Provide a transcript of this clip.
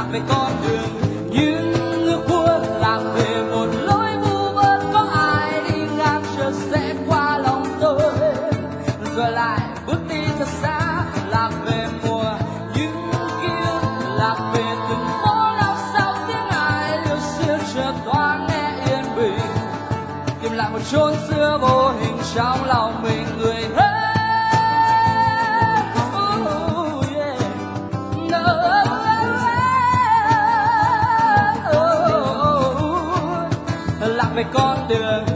lạc về con đường những ước muốn, lạc về một lối vu vơ, có ai đi ngang chợt sẽ qua lòng tôi rồi lại bước đi thật xa. Lạc về mùa những ký ức, lạc về từng phố lao sao tiếng ai liều xiêu chợt thoáng nghe yên bình, tìm lại một chốn xưa vô hình trong lòng mình người hết. Lạc về con đường